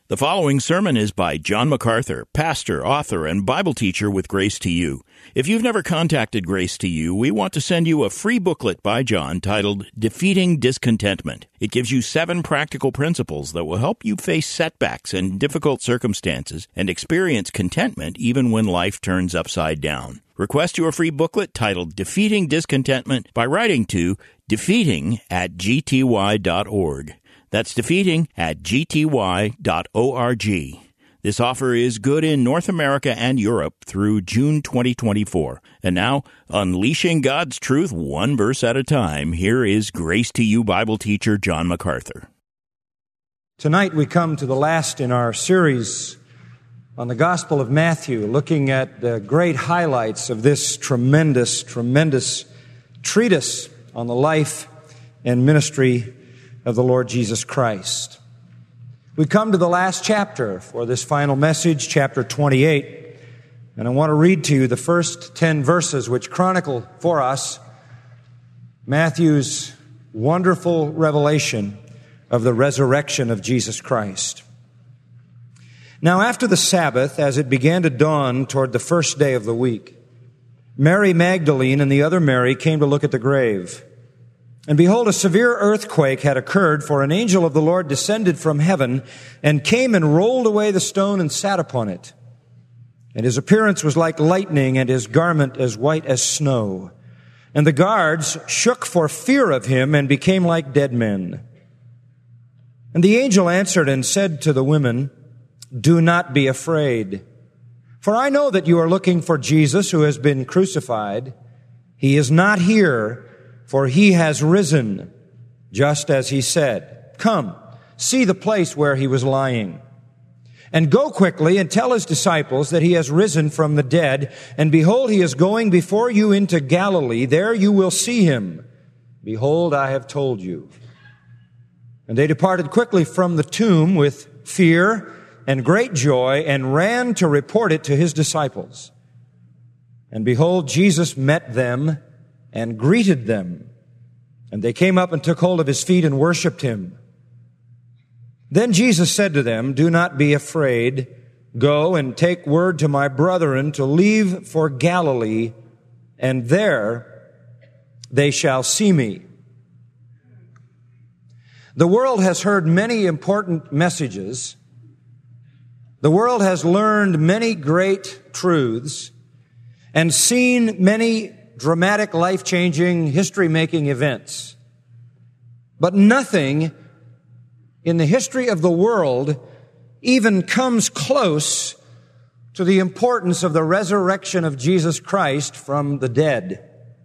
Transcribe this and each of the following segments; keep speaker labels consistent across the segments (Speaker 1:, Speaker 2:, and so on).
Speaker 1: The following sermon is by John MacArthur, pastor, author, and Bible teacher with Grace to You. If you've never contacted Grace to You, we want to send you a free booklet by John titled Defeating Discontentment. It gives you 7 practical principles that will help you face setbacks and difficult circumstances and experience contentment even when life turns upside down. Request your free booklet titled Defeating Discontentment by writing to defeating@gty.org. That's defeating@gty.org. This offer is good in North America and Europe through June 2024. And now, unleashing God's truth one verse at a time, here is Grace to You Bible teacher John MacArthur.
Speaker 2: Tonight we come to the last in our series on the Gospel of Matthew, looking at the great highlights of this tremendous treatise on the life and ministry of the Lord Jesus Christ. We come to the last chapter for this final message, chapter 28, and I want to read to you the first 10 verses which chronicle for us Matthew's wonderful revelation of the resurrection of Jesus Christ. Now after the Sabbath, as it began to dawn toward the first day of the week, Mary Magdalene and the other Mary came to look at the grave. And behold, a severe earthquake had occurred, for an angel of the Lord descended from heaven and came and rolled away the stone and sat upon it. And his appearance was like lightning, and his garment as white as snow. And the guards shook for fear of him and became like dead men. And the angel answered and said to the women, "Do not be afraid, for I know that you are looking for Jesus who has been crucified. He is not here, for he has risen, just as he said. Come, see the place where he was lying. And go quickly and tell his disciples that he has risen from the dead. And behold, he is going before you into Galilee. There you will see him. Behold, I have told you." And they departed quickly from the tomb with fear and great joy, and ran to report it to his disciples. And behold, Jesus met them and greeted them. And they came up and took hold of his feet and worshipped him. Then Jesus said to them, "Do not be afraid. Go and take word to my brethren to leave for Galilee, and there they shall see me." The world has heard many important messages. The world has learned many great truths and seen many dramatic, life-changing, history-making events. But nothing in the history of the world even comes close to the importance of the resurrection of Jesus Christ from the dead.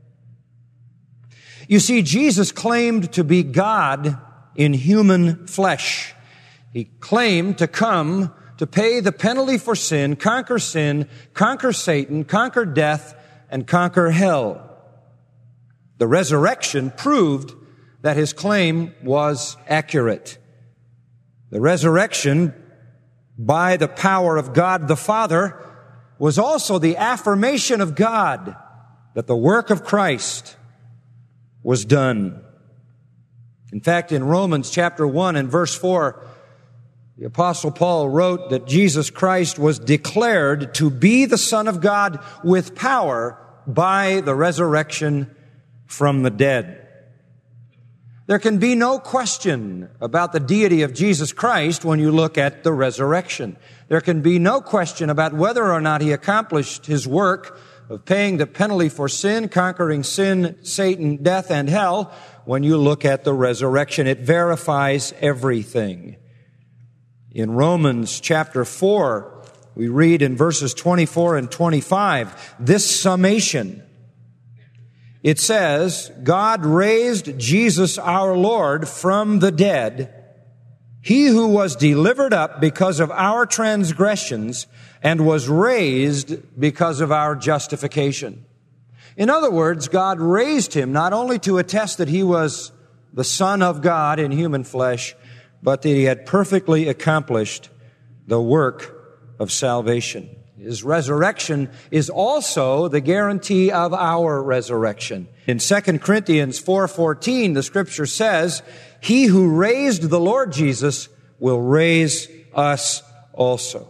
Speaker 2: You see, Jesus claimed to be God in human flesh. He claimed to come to pay the penalty for sin, conquer Satan, conquer death, and conquer hell. The resurrection proved that his claim was accurate. The resurrection, by the power of God the Father, was also the affirmation of God that the work of Christ was done. In fact, in Romans chapter 1 and verse 4, the Apostle Paul wrote that Jesus Christ was declared to be the Son of God with power by the resurrection from the dead. There can be no question about the deity of Jesus Christ when you look at the resurrection. There can be no question about whether or not he accomplished his work of paying the penalty for sin, conquering sin, Satan, death, and hell when you look at the resurrection. It verifies everything. In Romans chapter 4, we read in verses 24 and 25, this summation. It says, "God raised Jesus our Lord from the dead, he who was delivered up because of our transgressions and was raised because of our justification." In other words, God raised him not only to attest that he was the Son of God in human flesh, but that he had perfectly accomplished the work of salvation. His resurrection is also the guarantee of our resurrection. In 2 Corinthians 4:14, the scripture says, "He who raised the Lord Jesus will raise us also.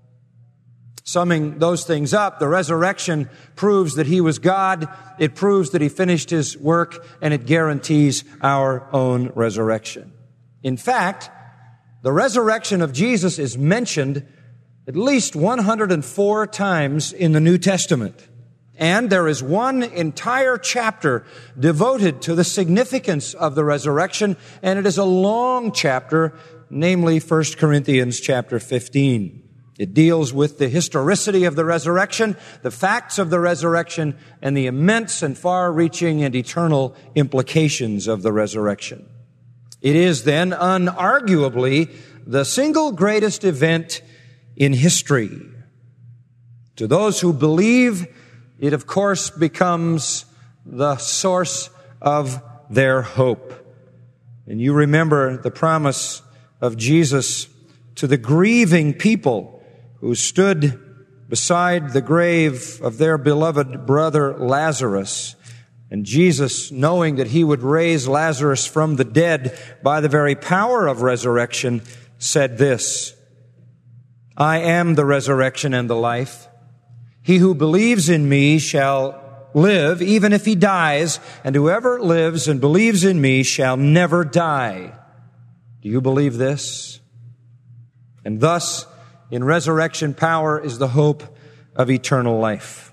Speaker 2: Summing those things up, the resurrection proves that He was God, it proves that He finished His work, and it guarantees our own resurrection. In fact, the resurrection of Jesus is mentioned at least 104 times in the New Testament. And there is one entire chapter devoted to the significance of the resurrection, and it is a long chapter, namely 1 Corinthians chapter 15. It deals with the historicity of the resurrection, the facts of the resurrection, and the immense and far-reaching and eternal implications of the resurrection. It is then unarguably the single greatest event in history. To those who believe, it of course becomes the source of their hope. And you remember the promise of Jesus to the grieving people who stood beside the grave of their beloved brother Lazarus. And Jesus, knowing that He would raise Lazarus from the dead by the very power of resurrection, said this, "I am the resurrection and the life. He who believes in me shall live, even if he dies, and whoever lives and believes in me shall never die." Do you believe this? And thus, in resurrection power is the hope of eternal life.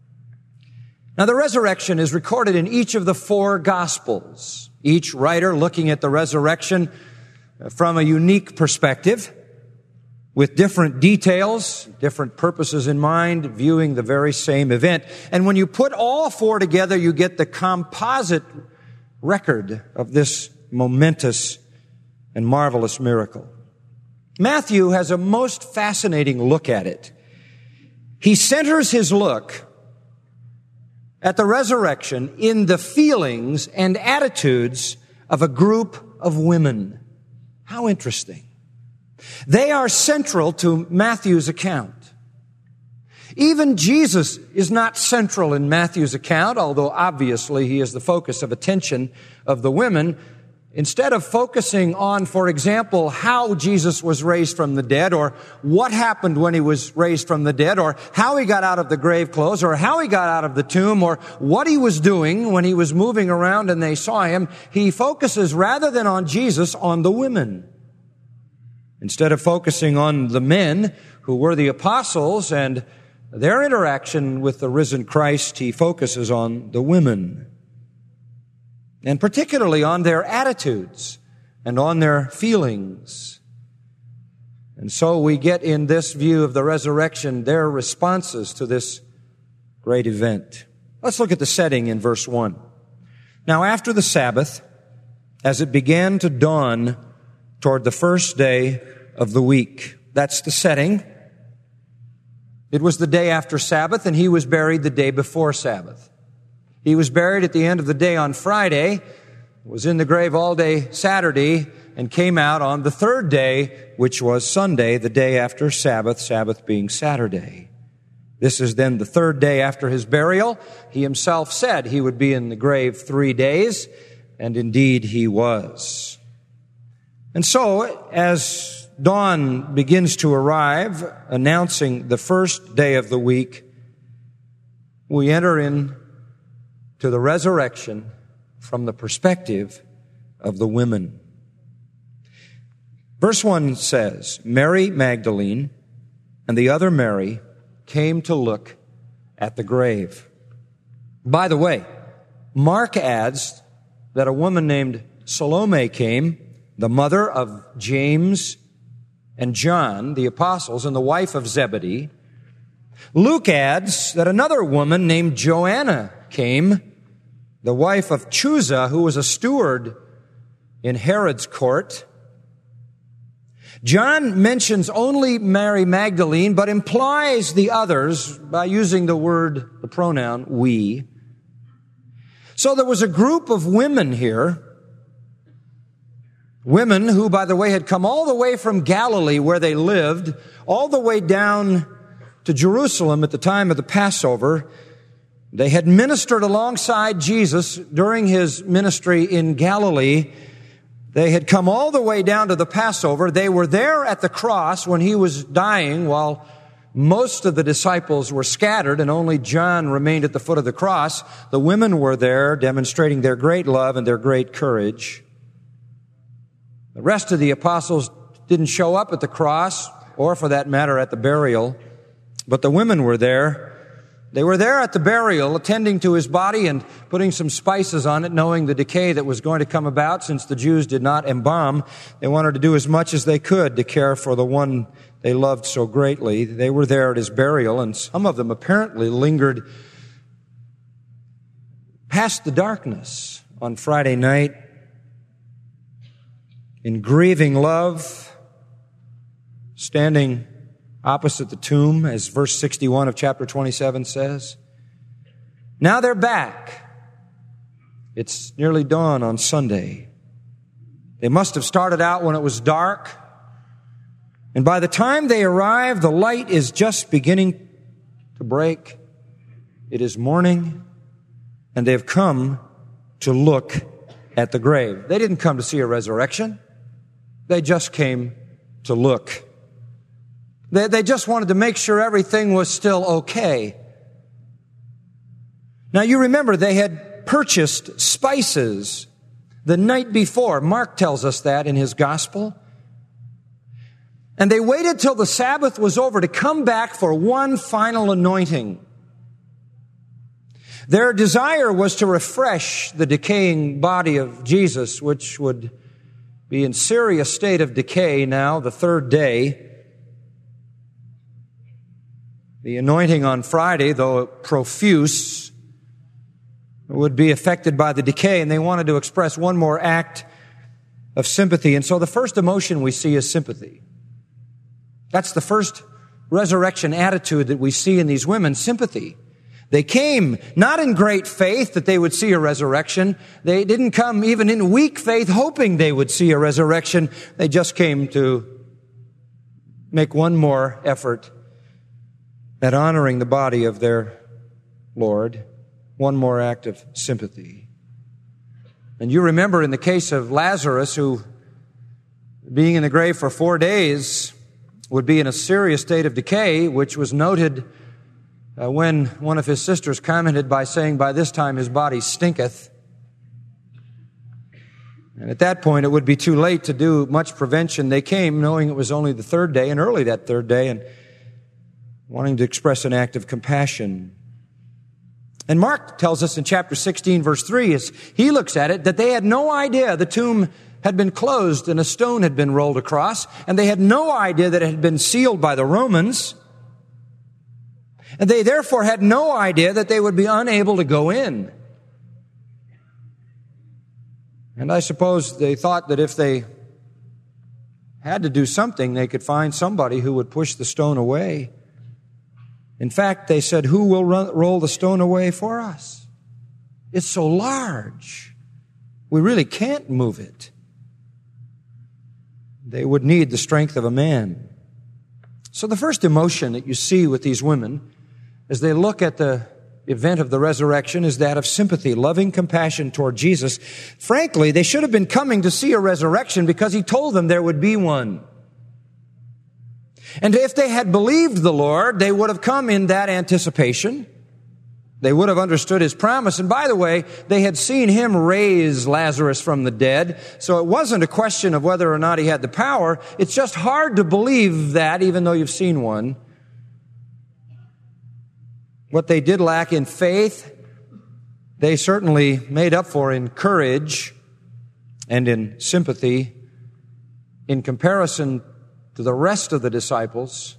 Speaker 2: Now, the resurrection is recorded in each of the 4 Gospels, each writer looking at the resurrection from a unique perspective, with different details, different purposes in mind, viewing the very same event. And when you put all 4 together, you get the composite record of this momentous and marvelous miracle. Matthew has a most fascinating look at it. He centers his look at the resurrection in the feelings and attitudes of a group of women. How interesting. They are central to Matthew's account. Even Jesus is not central in Matthew's account, although obviously He is the focus of attention of the women. Instead of focusing on, for example, how Jesus was raised from the dead, or what happened when He was raised from the dead, or how He got out of the grave clothes, or how He got out of the tomb, or what He was doing when He was moving around and they saw Him, He focuses, rather than on Jesus, on the women. Instead of focusing on the men who were the apostles and their interaction with the risen Christ, He focuses on the women, and particularly on their attitudes and on their feelings. And so we get in this view of the resurrection their responses to this great event. Let's look at the setting in verse 1. Now after the Sabbath, as it began to dawn toward the first day of the week. That's the setting. It was the day after Sabbath, and He was buried the day before Sabbath. He was buried at the end of the day on Friday, was in the grave all day Saturday, and came out on the 3rd day, which was Sunday, the day after Sabbath, Sabbath being Saturday. This is then the 3rd day after His burial. He Himself said He would be in the grave 3 days, and indeed He was. And so, as dawn begins to arrive, announcing the first day of the week, we enter in to the resurrection from the perspective of the women. Verse 1 says, Mary Magdalene and the other Mary came to look at the grave. By the way, Mark adds that a woman named Salome came, the mother of James and John, the apostles, and the wife of Zebedee. Luke adds that another woman named Joanna came, the wife of Chuza, who was a steward in Herod's court. John mentions only Mary Magdalene, but implies the others by using the pronoun we. So there was a group of women here, women who, by the way, had come all the way from Galilee where they lived, all the way down to Jerusalem at the time of the Passover. They had ministered alongside Jesus during His ministry in Galilee, They had come all the way down to the Passover. They were there at the cross when he was dying, while most of the disciples were scattered and only John remained at the foot of the cross. The women were there demonstrating their great love and their great courage. The rest of the apostles didn't show up at the cross, or for that matter at the burial, but the women were there. They were there at the burial, attending to his body and putting some spices on it, knowing the decay that was going to come about since the Jews did not embalm. They wanted to do as much as they could to care for the one they loved so greatly. They were there at his burial, and some of them apparently lingered past the darkness on Friday night in grieving love, standing opposite the tomb, as verse 61 of chapter 27 says. Now they're back. It's nearly dawn on Sunday. They must have started out when it was dark, and by the time they arrive, the light is just beginning to break. It is morning, and they've come to look at the grave. They didn't come to see a resurrection. They just came to look. They just wanted to make sure everything was still okay. Now you remember they had purchased spices the night before. Mark tells us that in his gospel. And they waited till the Sabbath was over to come back for one final anointing. Their desire was to refresh the decaying body of Jesus, which would be in serious state of decay now, the third day. The anointing on Friday, though profuse, would be affected by the decay, and they wanted to express one more act of sympathy. And so the first emotion we see is sympathy. That's the first resurrection attitude that we see in these women, sympathy. They came not in great faith that they would see a resurrection. They didn't come even in weak faith hoping they would see a resurrection. They just came to make one more effort at honoring the body of their Lord, one more act of sympathy. And you remember in the case of Lazarus, who, being in the grave for 4 days, would be in a serious state of decay, which was noted when one of his sisters commented by saying, "By this time his body stinketh." And at that point, it would be too late to do much prevention. They came knowing it was only the third day, and early that third day, and wanting to express an act of compassion. And Mark tells us in chapter 16, verse 3, as he looks at it, that they had no idea the tomb had been closed and a stone had been rolled across, and they had no idea that it had been sealed by the Romans, and they therefore had no idea that they would be unable to go in. And I suppose they thought that if they had to do something, they could find somebody who would push the stone away. In fact, they said, "Who will roll the stone away for us? It's so large. We really can't move it." They would need the strength of a man. So the first emotion that you see with these women as they look at the event of the resurrection is that of sympathy, loving compassion toward Jesus. Frankly, they should have been coming to see a resurrection because he told them there would be one. And if they had believed the Lord, they would have come in that anticipation. They would have understood his promise. And by the way, they had seen him raise Lazarus from the dead. So it wasn't a question of whether or not he had the power. It's just hard to believe that, even though you've seen one. What they did lack in faith, they certainly made up for in courage and in sympathy. In comparison to the rest of the disciples.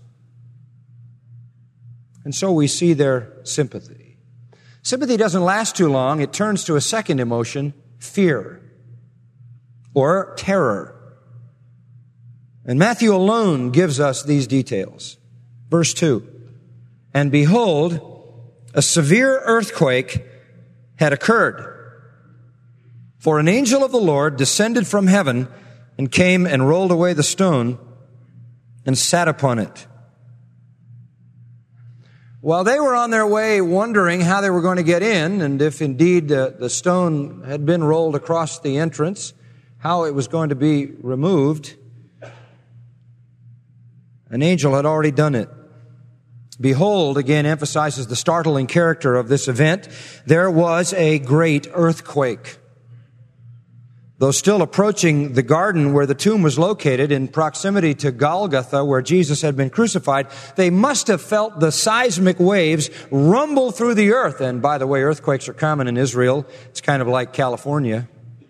Speaker 2: And so we see their sympathy. Sympathy doesn't last too long. It turns to a second emotion, fear or terror. And Matthew alone gives us these details. Verse 2, "And behold, a severe earthquake had occurred, for an angel of the Lord descended from heaven and came and rolled away the stone and sat upon it." While they were on their way wondering how they were going to get in, and if indeed the stone had been rolled across the entrance, how it was going to be removed, an angel had already done it. Behold, again, emphasizes the startling character of this event. There was a great earthquake. Though still approaching the garden where the tomb was located in proximity to Golgotha, where Jesus had been crucified, they must have felt the seismic waves rumble through the earth. And by the way, earthquakes are common in Israel. It's kind of like California.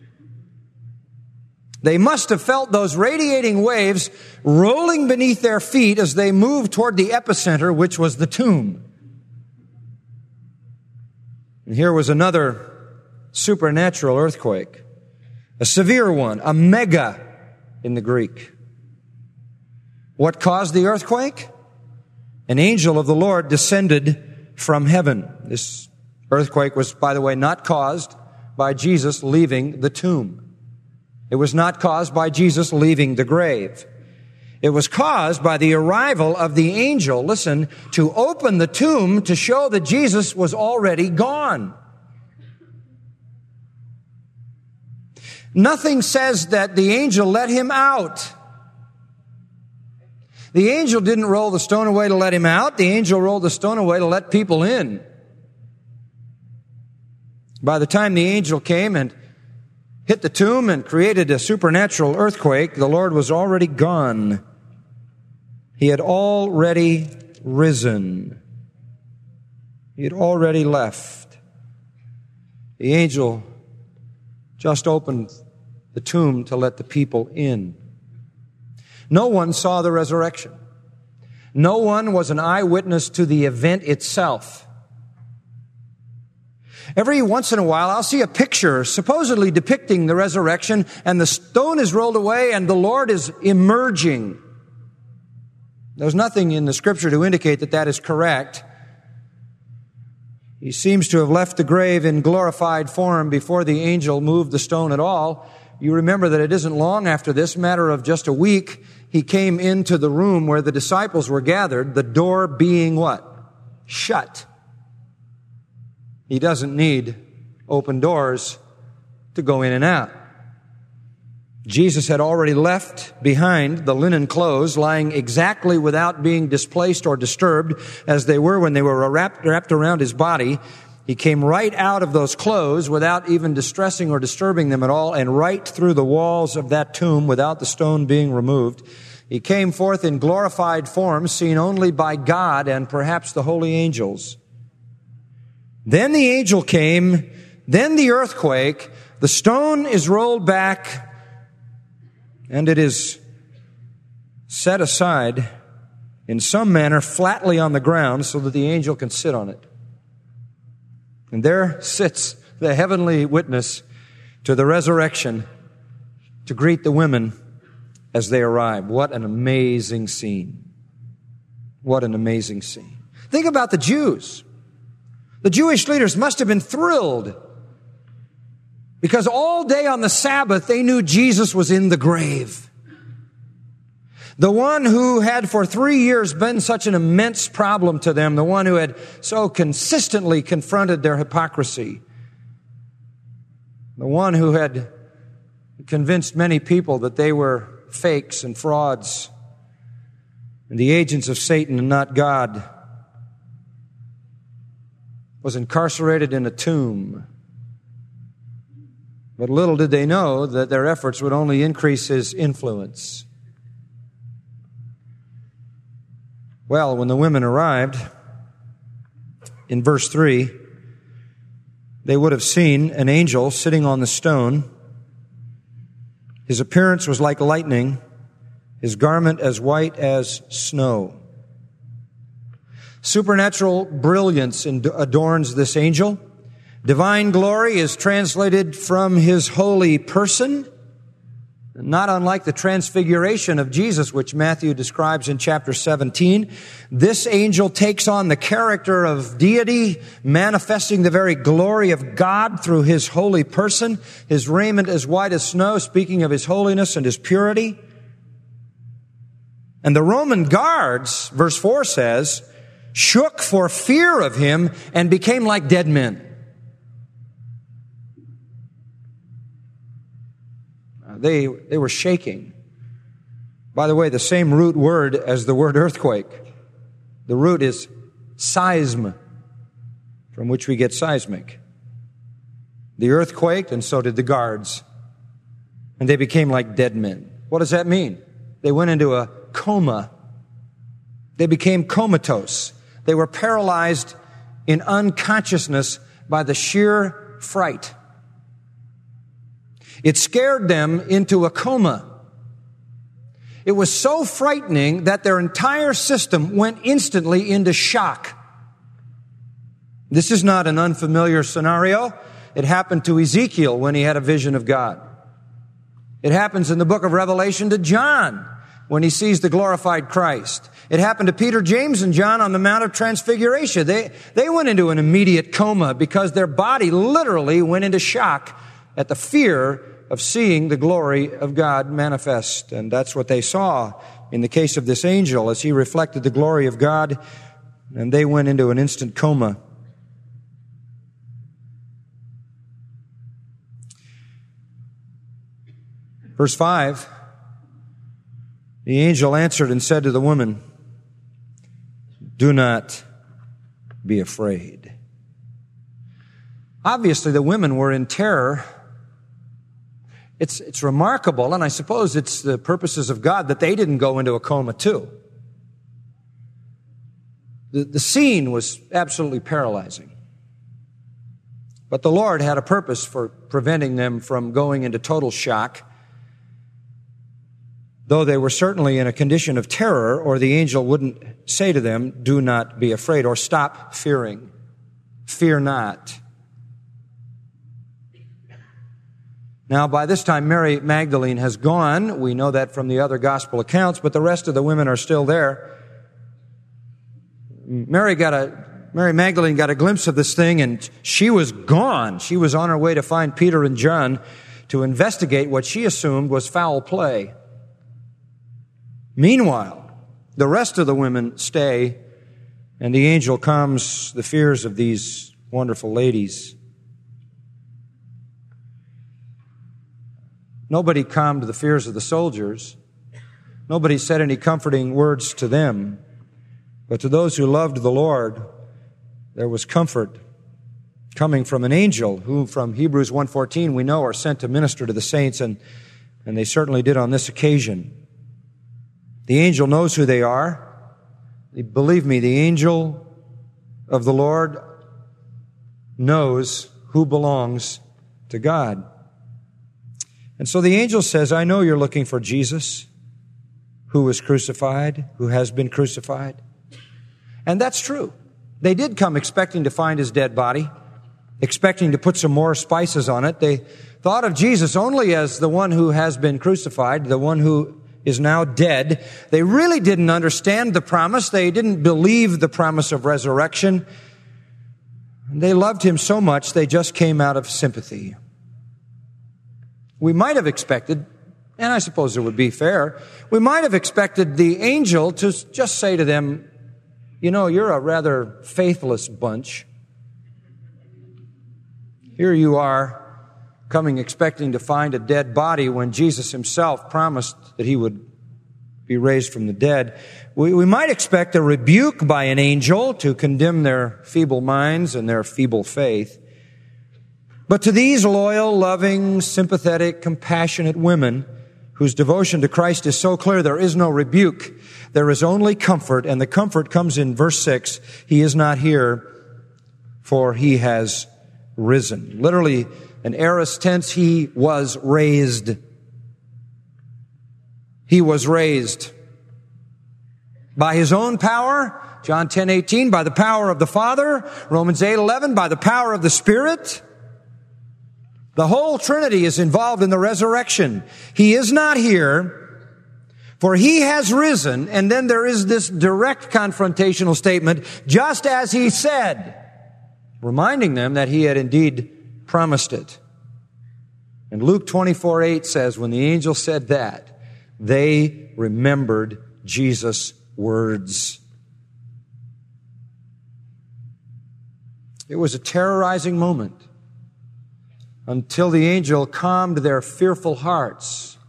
Speaker 2: They must have felt those radiating waves rolling beneath their feet as they moved toward the epicenter, which was the tomb. And here was another supernatural earthquake. A severe one, a mega in the Greek. What caused the earthquake? An angel of the Lord descended from heaven. This earthquake was, by the way, not caused by Jesus leaving the tomb. It was not caused by Jesus leaving the grave. It was caused by the arrival of the angel, listen, to open the tomb to show that Jesus was already gone. Nothing says that the angel let him out. The angel didn't roll the stone away to let him out. The angel rolled the stone away to let people in. By the time the angel came and hit the tomb and created a supernatural earthquake, the Lord was already gone. He had already risen. He had already left. The angel just opened the tomb to let the people in. No one saw the resurrection. No one was an eyewitness to the event itself. Every once in a while, I'll see a picture supposedly depicting the resurrection, and the stone is rolled away and the Lord is emerging. There's nothing in the Scripture to indicate that that is correct. He seems to have left the grave in glorified form before the angel moved the stone at all. You remember that it isn't long after this, matter of just a week, he came into the room where the disciples were gathered, the door being what? Shut. He doesn't need open doors to go in and out. Jesus had already left behind the linen clothes lying exactly without being displaced or disturbed as they were when they were wrapped around his body. He came right out of those clothes without even distressing or disturbing them at all, and right through the walls of that tomb without the stone being removed. He came forth in glorified form, seen only by God and perhaps the holy angels. Then the angel came, then the earthquake, the stone is rolled back, and it is set aside in some manner flatly on the ground so that the angel can sit on it. And there sits the heavenly witness to the resurrection to greet the women as they arrive. What an amazing scene. What an amazing scene. Think about the Jews. The Jewish leaders must have been thrilled because all day on the Sabbath they knew Jesus was in the grave. The one who had for 3 years been such an immense problem to them, the one who had so consistently confronted their hypocrisy, the one who had convinced many people that they were fakes and frauds and the agents of Satan and not God, was incarcerated in a tomb. But little did they know that their efforts would only increase his influence. Well, when the women arrived, in verse 3, they would have seen an angel sitting on the stone. His appearance was like lightning, his garment as white as snow. Supernatural brilliance adorns this angel. Divine glory is translated from his holy person, not unlike the transfiguration of Jesus, which Matthew describes in chapter 17. This angel takes on the character of deity, manifesting the very glory of God through his holy person. His raiment as white as snow, speaking of his holiness and his purity. And the Roman guards, verse 4 says, shook for fear of him and became like dead men. They were shaking. By the way, the same root word as the word earthquake. The root is seism, from which we get seismic. The earth quaked, and so did the guards. And they became like dead men. What does that mean? They went into a coma. They became comatose. They were paralyzed in unconsciousness by the sheer fright. It scared them into a coma. It was so frightening that their entire system went instantly into shock. This is not an unfamiliar scenario. It happened to Ezekiel when he had a vision of God. It happens in the book of Revelation to John when he sees the glorified Christ. It happened to Peter, James, and John on the Mount of Transfiguration. They went into an immediate coma because their body literally went into shock at the fear of seeing the glory of God manifest. And that's what they saw in the case of this angel as he reflected the glory of God, and they went into an instant coma. Verse 5, the angel answered and said to the woman, "Do not be afraid." Obviously, the women were in terror. It's remarkable, and I suppose it's the purposes of God that they didn't go into a coma too. The scene was absolutely paralyzing. But the Lord had a purpose for preventing them from going into total shock, though they were certainly in a condition of terror, or the angel wouldn't say to them, "Do not be afraid," or "Stop fearing. Fear not." Now, by this time, Mary Magdalene has gone. We know that from the other gospel accounts, but the rest of the women are still there. Mary Magdalene got a glimpse of this thing, and she was gone. She was on her way to find Peter and John to investigate what she assumed was foul play. Meanwhile, the rest of the women stay, and the angel calms the fears of these wonderful ladies. Nobody calmed the fears of the soldiers. Nobody said any comforting words to them. But to those who loved the Lord, there was comfort coming from an angel who, from Hebrews 1:14, we know are sent to minister to the saints, and they certainly did on this occasion. The angel knows who they are. Believe me, the angel of the Lord knows who belongs to God. And so the angel says, "I know you're looking for Jesus, who was crucified, who has been crucified." And that's true. They did come expecting to find his dead body, expecting to put some more spices on it. They thought of Jesus only as the one who has been crucified, the one who is now dead. They really didn't understand the promise. They didn't believe the promise of resurrection. They loved him so much, they just came out of sympathy. We might have expected, and I suppose it would be fair, we might have expected the angel to just say to them, "You know, you're a rather faithless bunch. Here you are, coming expecting to find a dead body when Jesus himself promised that he would be raised from the dead." We might expect a rebuke by an angel to condemn their feeble minds and their feeble faith. But to these loyal, loving, sympathetic, compassionate women whose devotion to Christ is so clear, there is no rebuke. There is only comfort, and the comfort comes in verse 6. He is not here, for he has risen. Literally, an aorist tense, he was raised. He was raised. By his own power, John 10:18, by the power of the Father, Romans 8:11, by the power of the Spirit. The whole Trinity is involved in the resurrection. He is not here, for he has risen. And then there is this direct confrontational statement, just as he said, reminding them that he had indeed promised it. And Luke 24:8 says, when the angel said that, they remembered Jesus' words. It was a terrorizing moment until the angel calmed their fearful hearts.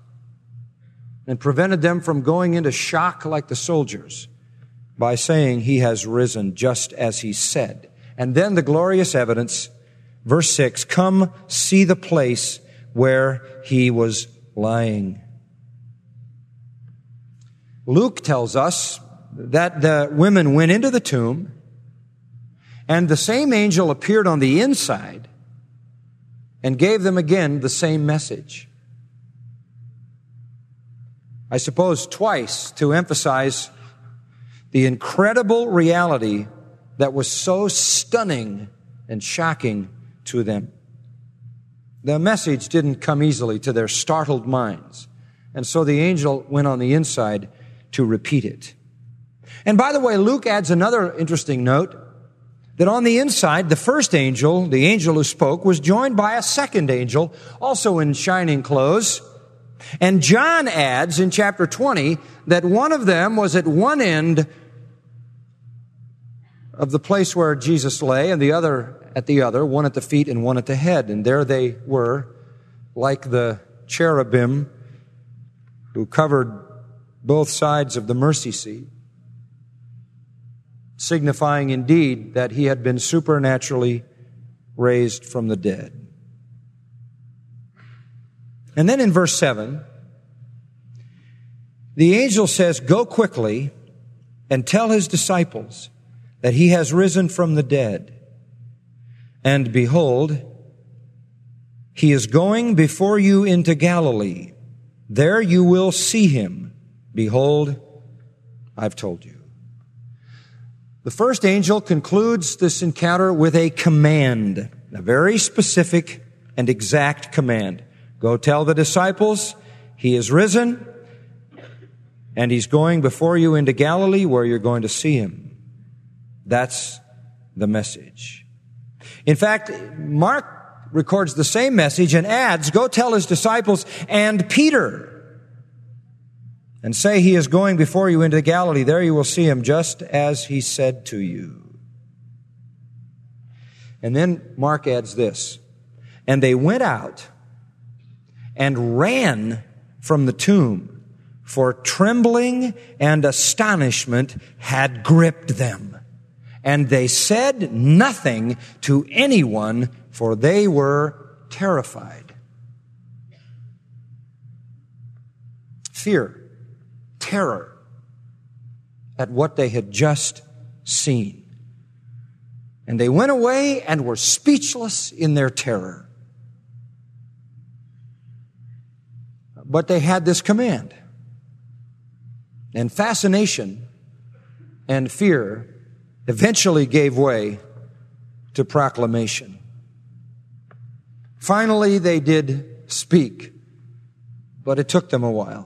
Speaker 2: and prevented them from going into shock like the soldiers by saying, He has risen just as He said. And then the glorious evidence, verse 6, come see the place where He was lying. Luke tells us that the women went into the tomb, and the same angel appeared on the inside and gave them again the same message. I suppose twice to emphasize the incredible reality that was so stunning and shocking to them. The message didn't come easily to their startled minds, and so the angel went on the inside to repeat it. And by the way, Luke adds another interesting note, that on the inside, the first angel, the angel who spoke, was joined by a second angel, also in shining clothes. And John adds in chapter 20 that one of them was at one end of the place where Jesus lay, and the other at the other, one at the feet and one at the head. And there they were, like the cherubim who covered both sides of the mercy seat, signifying indeed that He had been supernaturally raised from the dead. And then in verse 7, the angel says, go quickly and tell His disciples that He has risen from the dead. And behold, He is going before you into Galilee. There you will see Him. Behold, I've told you. The first angel concludes this encounter with a command, a very specific and exact command. Go tell the disciples, He is risen, and He's going before you into Galilee where you're going to see Him. That's the message. In fact, Mark records the same message and adds, go tell His disciples and Peter, and say He is going before you into Galilee. There you will see Him just as He said to you. And then Mark adds this, and they went out and ran from the tomb, for trembling and astonishment had gripped them. And they said nothing to anyone, for they were terrified. Fear. Terror at what they had just seen. And they went away and were speechless in their terror. But they had this command. And fascination and fear eventually gave way to proclamation. Finally, they did speak, but it took them a while.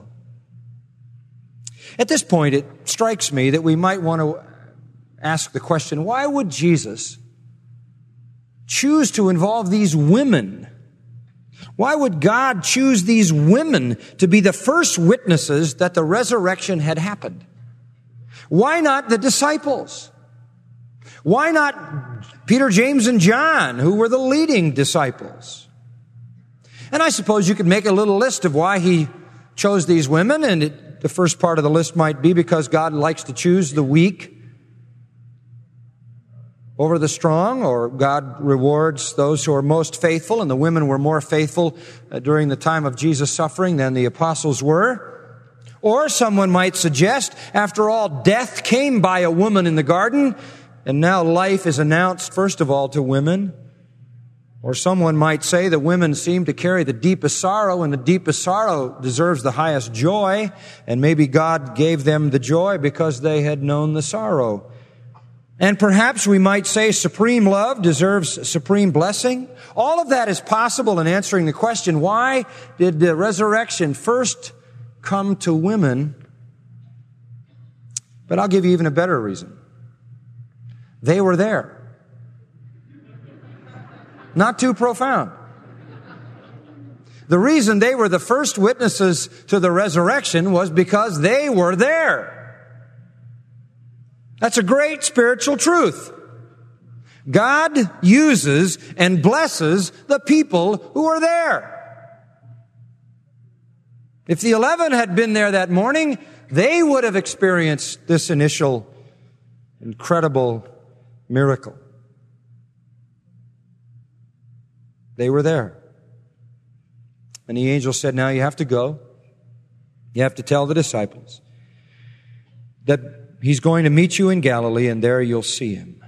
Speaker 2: At this point, it strikes me that we might want to ask the question, why would Jesus choose to involve these women? Why would God choose these women to be the first witnesses that the resurrection had happened? Why not the disciples? Why not Peter, James, and John, who were the leading disciples? And I suppose you could make a little list of why He chose these women, and the first part of the list might be because God likes to choose the weak over the strong, or God rewards those who are most faithful, and the women were more faithful during the time of Jesus' suffering than the apostles were. Or someone might suggest, after all, death came by a woman in the garden, and now life is announced first of all to women. Or someone might say that women seem to carry the deepest sorrow, and the deepest sorrow deserves the highest joy, and maybe God gave them the joy because they had known the sorrow. And perhaps we might say supreme love deserves supreme blessing. All of that is possible in answering the question, why did the resurrection first come to women? But I'll give you even a better reason. They were there. Not too profound. The reason they were the first witnesses to the resurrection was because they were there. That's a great spiritual truth. God uses and blesses the people who are there. If the 11 had been there that morning, they would have experienced this initial incredible miracle. They were there. And the angel said, now you have to go. You have to tell the disciples that he's going to meet you in Galilee, and there you'll see him.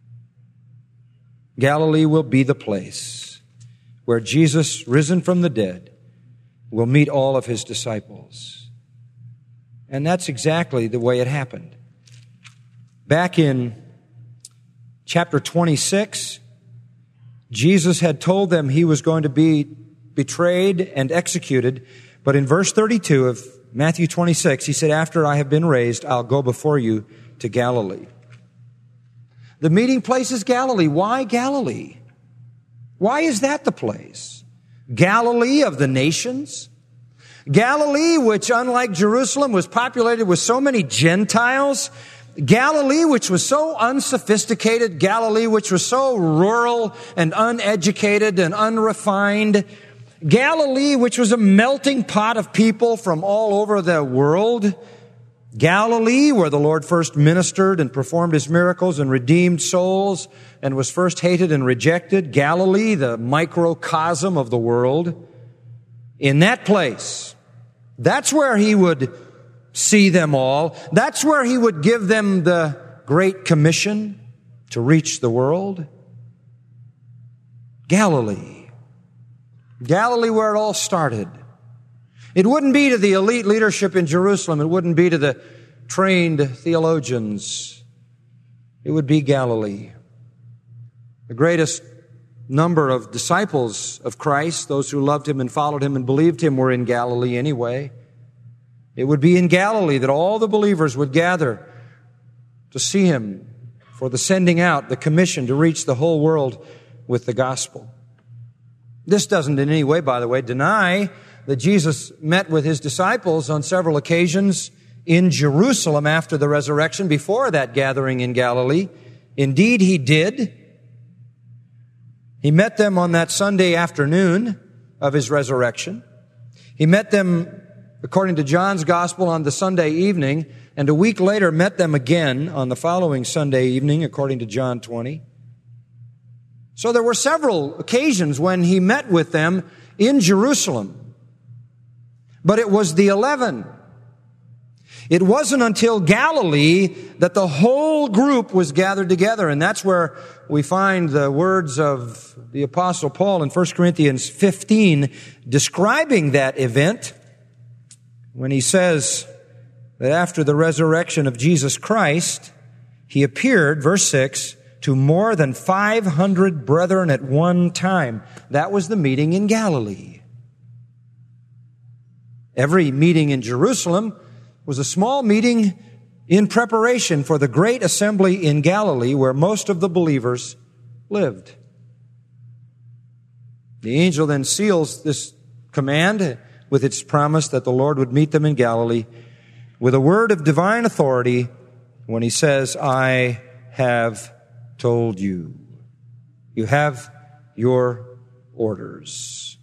Speaker 2: Galilee will be the place where Jesus, risen from the dead, will meet all of his disciples. And that's exactly the way it happened. Back in chapter 26, Jesus had told them he was going to be betrayed and executed. But in verse 32 of Matthew 26, he said, after I have been raised, I'll go before you to Galilee. The meeting place is Galilee. Why Galilee? Why is that the place? Galilee of the nations? Galilee, which unlike Jerusalem was populated with so many Gentiles. Galilee, which was so unsophisticated. Galilee, which was so rural and uneducated and unrefined. Galilee, which was a melting pot of people from all over the world. Galilee, where the Lord first ministered and performed his miracles and redeemed souls and was first hated and rejected. Galilee, the microcosm of the world. In that place, that's where he would see them all. That's where he would give them the Great Commission to reach the world. Galilee. Galilee, where it all started. It wouldn't be to the elite leadership in Jerusalem. It wouldn't be to the trained theologians. It would be Galilee. The greatest number of disciples of Christ, those who loved him and followed him and believed him, were in Galilee anyway. It would be in Galilee that all the believers would gather to see him for the sending out, the commission to reach the whole world with the gospel. This doesn't in any way, by the way, deny that Jesus met with his disciples on several occasions in Jerusalem after the resurrection, before that gathering in Galilee. Indeed, he did. He met them on that Sunday afternoon of his resurrection. He met them, according to John's Gospel, on the Sunday evening, and a week later met them again on the following Sunday evening, according to John 20. So there were several occasions when he met with them in Jerusalem. But it was the 11. It wasn't until Galilee that the whole group was gathered together. And that's where we find the words of the Apostle Paul in 1 Corinthians 15 describing that event, when he says that after the resurrection of Jesus Christ, he appeared, verse 6, to more than 500 brethren at one time. That was the meeting in Galilee. Every meeting in Jerusalem was a small meeting in preparation for the great assembly in Galilee, where most of the believers lived. The angel then seals this command with its promise that the Lord would meet them in Galilee with a word of divine authority when he says, I have told you. You have your orders.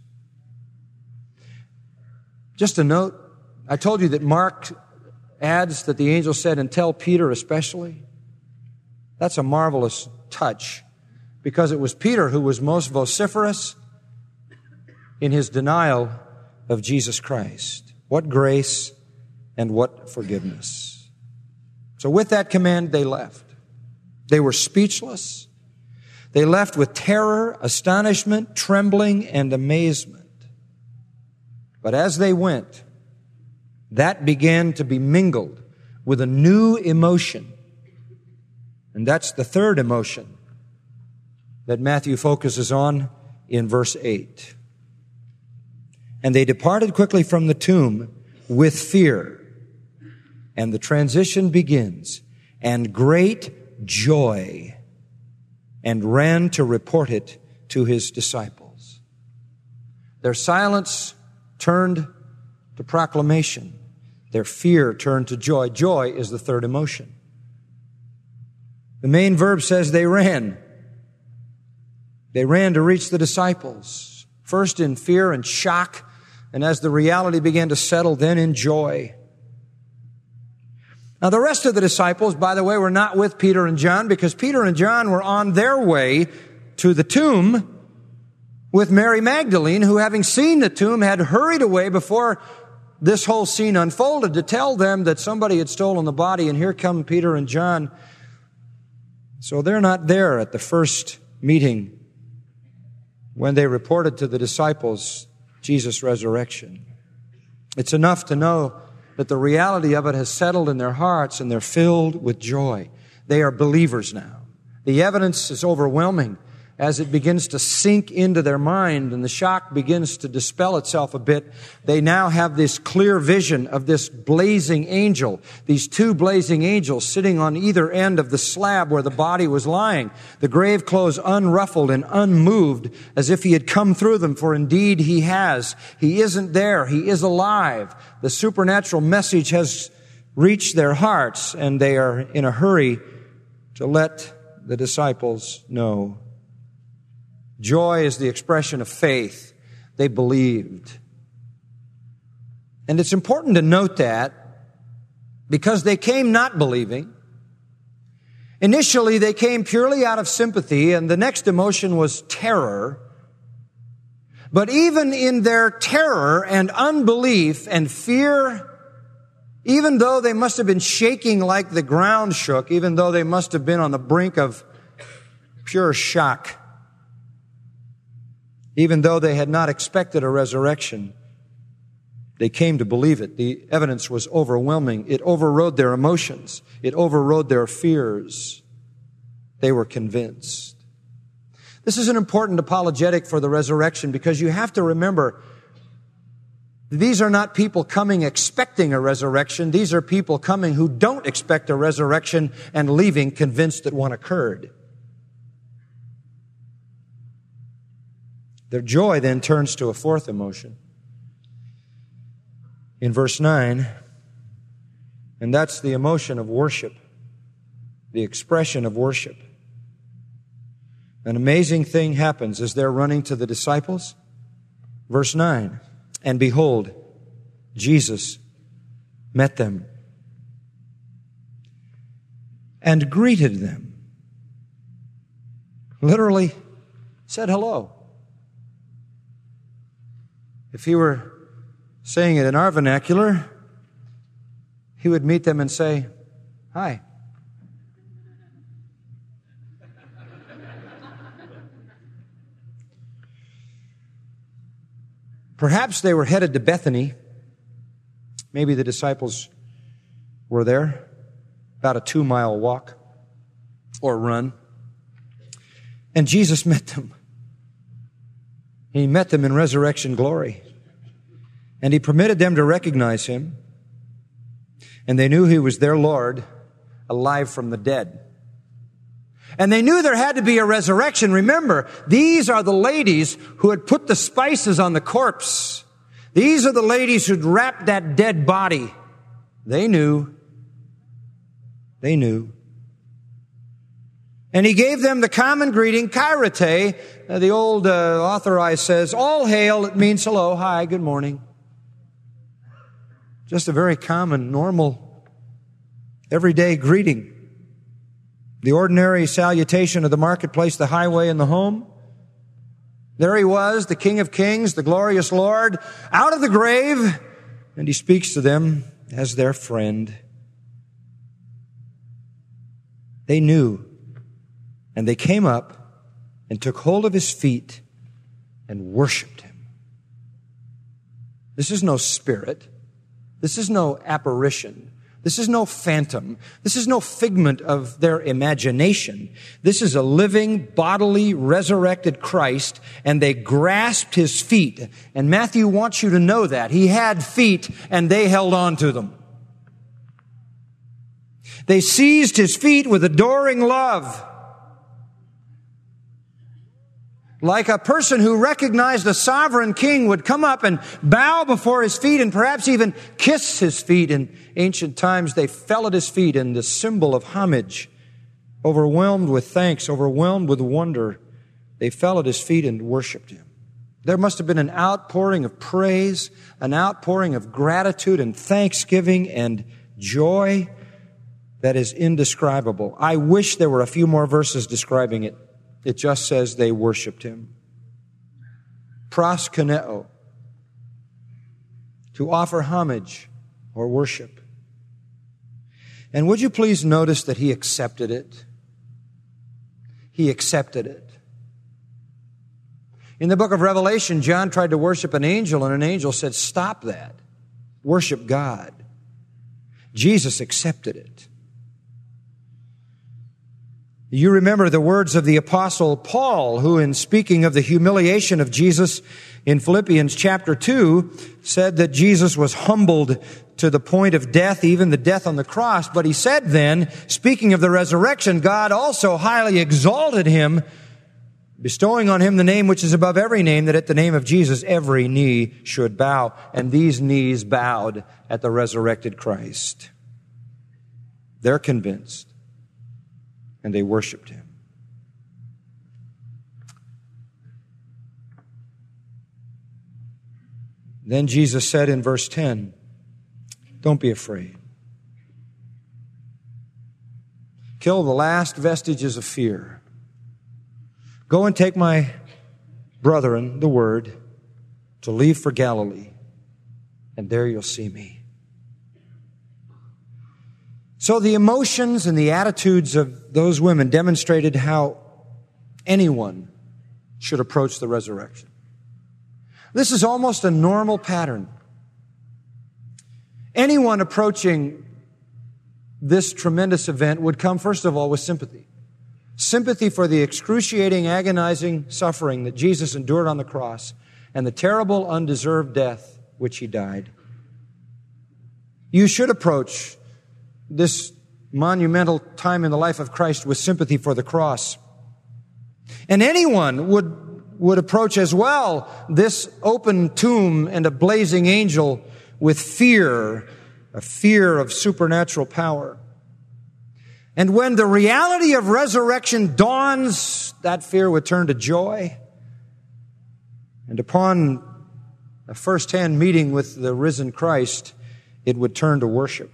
Speaker 2: Just a note, I told you that Mark adds that the angel said, and tell Peter especially. That's a marvelous touch, because it was Peter who was most vociferous in his denial of Jesus Christ. What grace and what forgiveness. So with that command, they left. They were speechless. They left with terror, astonishment, trembling, and amazement. But as they went, that began to be mingled with a new emotion. And that's the third emotion that Matthew focuses on in verse 8. And they departed quickly from the tomb with fear. And the transition begins. And great joy. And ran to report it to his disciples. Their silence turned to proclamation. Their fear turned to joy. Joy is the third emotion. The main verb says they ran. They ran to reach the disciples. First in fear and shock and as the reality began to settle, then in joy. Now, the rest of the disciples, by the way, were not with Peter and John because Peter and John were on their way to the tomb with Mary Magdalene, who, having seen the tomb, had hurried away before this whole scene unfolded to tell them that somebody had stolen the body. And here come Peter and John. So they're not there at the first meeting when they reported to the disciples Jesus' resurrection. It's enough to know that the reality of it has settled in their hearts and they're filled with joy. They are believers now. The evidence is overwhelming as it begins to sink into their mind and the shock begins to dispel itself a bit. They now have this clear vision of this blazing angel, these two blazing angels sitting on either end of the slab where the body was lying, the grave clothes unruffled and unmoved as if he had come through them, for indeed he has. He isn't there. He is alive. The supernatural message has reached their hearts and they are in a hurry to let the disciples know. Joy is the expression of faith. They believed. And it's important to note that because they came not believing. Initially, they came purely out of sympathy, and the next emotion was terror. But even in their terror and unbelief and fear, even though they must have been shaking like the ground shook, even though they must have been on the brink of pure shock, even though they had not expected a resurrection, they came to believe it. The evidence was overwhelming. It overrode their emotions. It overrode their fears. They were convinced. This is an important apologetic for the resurrection because you have to remember these are not people coming expecting a resurrection. These are people coming who don't expect a resurrection and leaving convinced that one occurred. Their joy then turns to a fourth emotion in verse 9, and that's the emotion of worship, the expression of worship. An amazing thing happens as they're running to the disciples. Verse 9, and behold, Jesus met them and greeted them. Literally said hello. If he were saying it in our vernacular, he would meet them and say, hi. Perhaps they were headed to Bethany. Maybe the disciples were there, about a 2-mile walk or run. And Jesus met them. He met them in resurrection glory. And he permitted them to recognize him. And they knew he was their Lord, alive from the dead. And they knew there had to be a resurrection. Remember, these are the ladies who had put the spices on the corpse. These are the ladies who'd wrapped that dead body. They knew. They knew. And he gave them the common greeting, kairete. The old authorized says, all hail. It means hello, hi, good morning. Just a very common, normal, everyday greeting. The ordinary salutation of the marketplace, the highway, and the home. There he was, the King of Kings, the glorious Lord, out of the grave, and he speaks to them as their friend. They knew, and they came up and took hold of his feet and worshiped him. This is no spirit. This is no apparition. This is no phantom. This is no figment of their imagination. This is a living, bodily, resurrected Christ, and they grasped his feet. And Matthew wants you to know that. He had feet, and they held on to them. They seized his feet with adoring love. Like a person who recognized a sovereign king would come up and bow before his feet and perhaps even kiss his feet. In ancient times, they fell at his feet in the symbol of homage. Overwhelmed with thanks, overwhelmed with wonder, they fell at his feet and worshiped him. There must have been an outpouring of praise, an outpouring of gratitude and thanksgiving and joy that is indescribable. I wish there were a few more verses describing it. It just says they worshiped him. Proskuneo, to offer homage or worship. And would you please notice that he accepted it? He accepted it. In the book of Revelation, John tried to worship an angel, and an angel said, "Stop that. Worship God." Jesus accepted it. You remember the words of the Apostle Paul, who in speaking of the humiliation of Jesus in Philippians chapter 2, said that Jesus was humbled to the point of death, even the death on the cross. But he said then, speaking of the resurrection, God also highly exalted him, bestowing on him the name which is above every name, that at the name of Jesus every knee should bow. And these knees bowed at the resurrected Christ. They're convinced. And they worshiped him. Then Jesus said in verse 10, "Don't be afraid. Kill the last vestiges of fear. Go and take my brethren, the word, to leave for Galilee, and there you'll see me." So the emotions and the attitudes of those women demonstrated how anyone should approach the resurrection. This is almost a normal pattern. Anyone approaching this tremendous event would come, first of all, with sympathy. Sympathy for the excruciating, agonizing suffering that Jesus endured on the cross and the terrible, undeserved death which he died. You should approach this monumental time in the life of Christ with sympathy for the cross. And anyone would approach as well this open tomb and a blazing angel with fear, a fear of supernatural power. And when the reality of resurrection dawns, that fear would turn to joy. And upon a first-hand meeting with the risen Christ, it would turn to worship.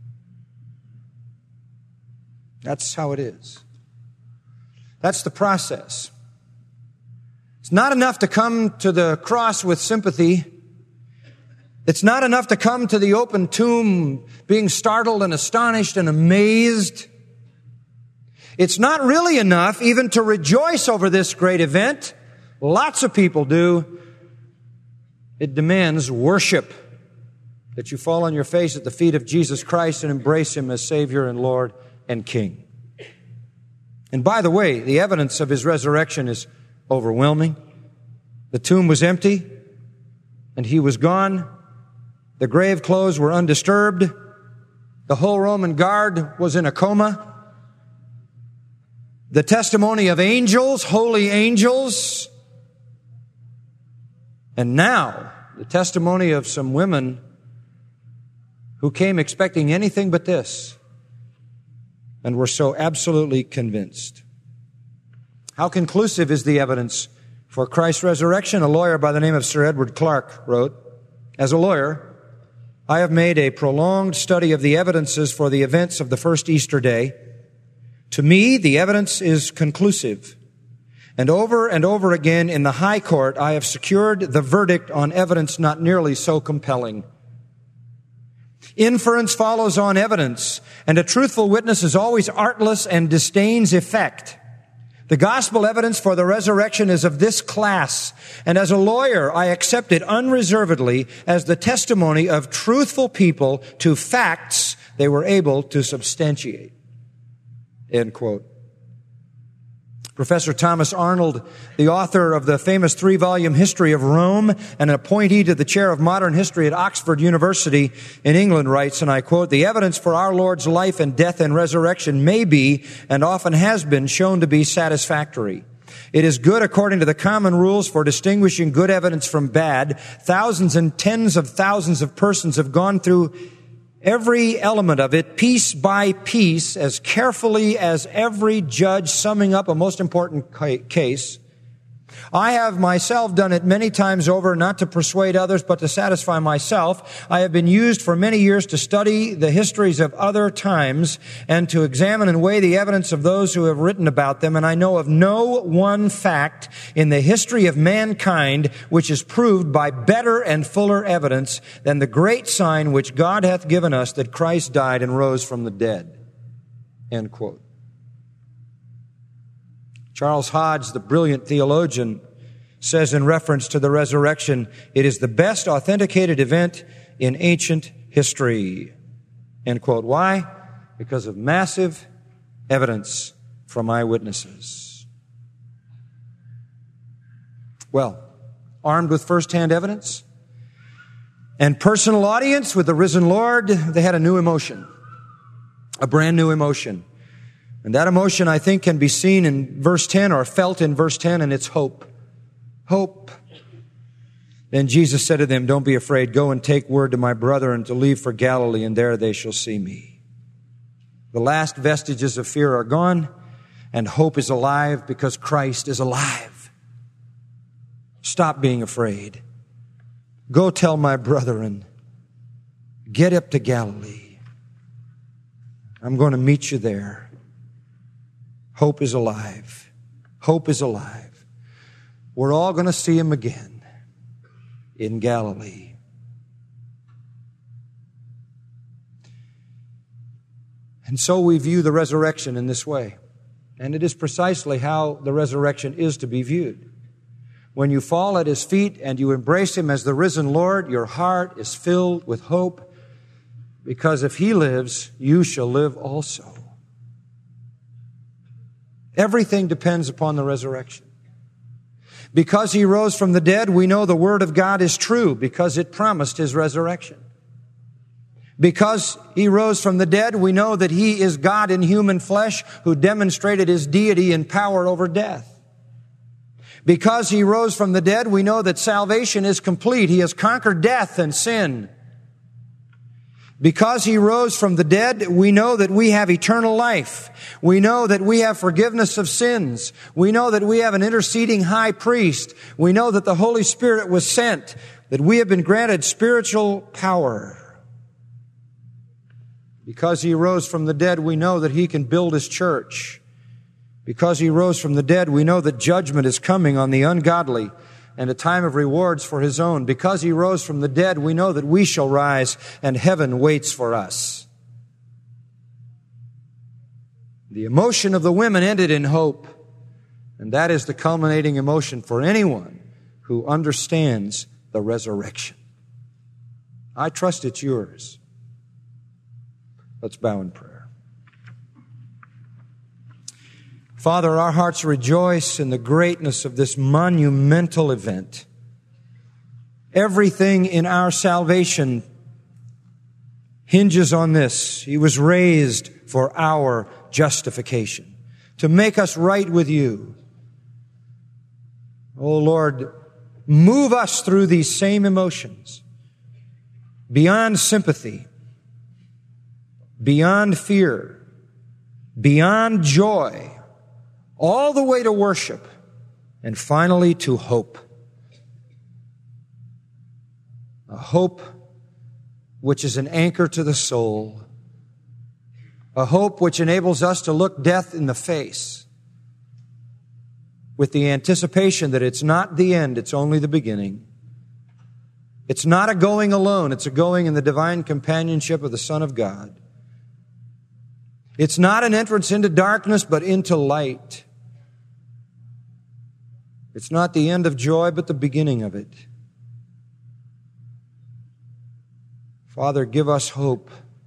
Speaker 2: That's how it is. That's the process. It's not enough to come to the cross with sympathy. It's not enough to come to the open tomb being startled and astonished and amazed. It's not really enough even to rejoice over this great event. Lots of people do. It demands worship, that you fall on your face at the feet of Jesus Christ and embrace him as Savior and Lord and King. And by the way, the evidence of his resurrection is overwhelming. The tomb was empty, and he was gone. The grave clothes were undisturbed. The whole Roman guard was in a coma. The testimony of angels, holy angels, and now the testimony of some women who came expecting anything but this, and were so absolutely convinced. How conclusive is the evidence for Christ's resurrection? A lawyer by the name of Sir Edward Clarke wrote, "As a lawyer, I have made a prolonged study of the evidences for the events of the first Easter day. To me, the evidence is conclusive. And over again in the High Court, I have secured the verdict on evidence not nearly so compelling. Inference follows on evidence, and a truthful witness is always artless and disdains effect. The gospel evidence for the resurrection is of this class, and as a lawyer, I accept it unreservedly as the testimony of truthful people to facts they were able to substantiate." End quote. Professor Thomas Arnold, the author of the famous 3-volume History of Rome and an appointee to the chair of modern history at Oxford University in England, writes, and I quote, "The evidence for our Lord's life and death and resurrection may be, and often has been, shown to be satisfactory. It is good according to the common rules for distinguishing good evidence from bad. Thousands and tens of thousands of persons have gone through every element of it, piece by piece, as carefully as every judge summing up a most important case. I have myself done it many times over, not to persuade others, but to satisfy myself. I have been used for many years to study the histories of other times and to examine and weigh the evidence of those who have written about them. And I know of no one fact in the history of mankind which is proved by better and fuller evidence than the great sign which God hath given us, that Christ died and rose from the dead. End quote. Charles Hodge, the brilliant theologian, says in reference to the resurrection, it is the best authenticated event in ancient history. End quote. Why? Because of massive evidence from eyewitnesses. Well, armed with first-hand evidence and personal audience with the risen Lord, they had a new emotion, a brand new emotion. And that emotion, I think, can be seen in verse 10 or felt in verse 10, and it's hope. Hope. Then Jesus said to them, don't be afraid. Go and take word to my brethren to leave for Galilee, and there they shall see me. The last vestiges of fear are gone, and hope is alive because Christ is alive. Stop being afraid. Go tell my brethren, get up to Galilee. I'm going to meet you there. Hope is alive. Hope is alive. We're all going to see Him again in Galilee. And so we view the resurrection in this way. And it is precisely how the resurrection is to be viewed. When you fall at His feet and you embrace Him as the risen Lord, your heart is filled with hope, because if He lives, you shall live also. Everything depends upon the resurrection. Because He rose from the dead, we know the Word of God is true because it promised His resurrection. Because He rose from the dead, we know that He is God in human flesh who demonstrated His deity and power over death. Because He rose from the dead, we know that salvation is complete. He has conquered death and sin. Because He rose from the dead, we know that we have eternal life. We know that we have forgiveness of sins. We know that we have an interceding high priest. We know that the Holy Spirit was sent, that we have been granted spiritual power. Because He rose from the dead, we know that He can build His church. Because He rose from the dead, we know that judgment is coming on the ungodly and a time of rewards for His own. Because He rose from the dead, we know that we shall rise and heaven waits for us. The emotion of the women ended in hope, and that is the culminating emotion for anyone who understands the resurrection. I trust it's yours. Let's bow in prayer. Father, our hearts rejoice in the greatness of this monumental event. Everything in our salvation hinges on this. He was raised for our justification, to make us right with you. Oh Lord, move us through these same emotions, beyond sympathy, beyond fear, beyond joy, all the way to worship, and finally to hope. A hope which is an anchor to the soul. A hope which enables us to look death in the face with the anticipation that it's not the end, it's only the beginning. It's not a going alone, it's a going in the divine companionship of the Son of God. It's not an entrance into darkness, but into light. It's not the end of joy, but the beginning of it. Father, give us hope.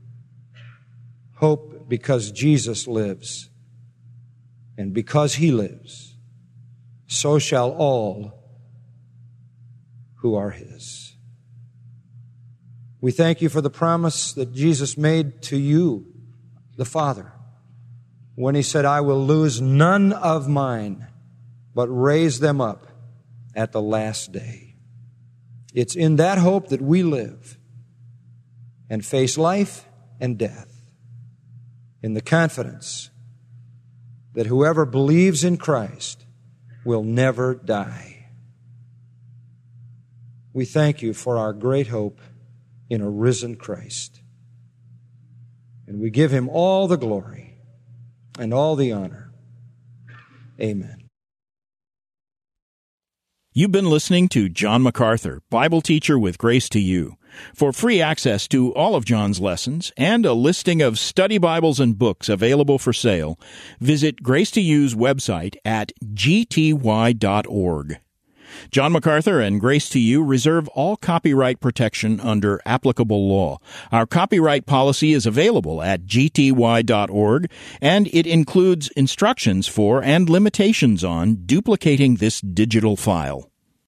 Speaker 2: Hope because Jesus lives. And because He lives, so shall all who are His. We thank You for the promise that Jesus made to You, the Father, when He said, I will lose none of mine, but raise them up at the last day. It's in that hope that we live and face life and death, in the confidence that whoever believes in Christ will never die. We thank you for our great hope in a risen Christ. And we give him all the glory and all the honor. Amen.
Speaker 1: You've been listening to John MacArthur, Bible teacher with Grace to You. For free access to all of John's lessons and a listing of study Bibles and books available for sale, visit Grace to You's website at gty.org. John MacArthur and Grace to You reserve all copyright protection under applicable law. Our copyright policy is available at gty.org, and it includes instructions for and limitations on duplicating this digital file.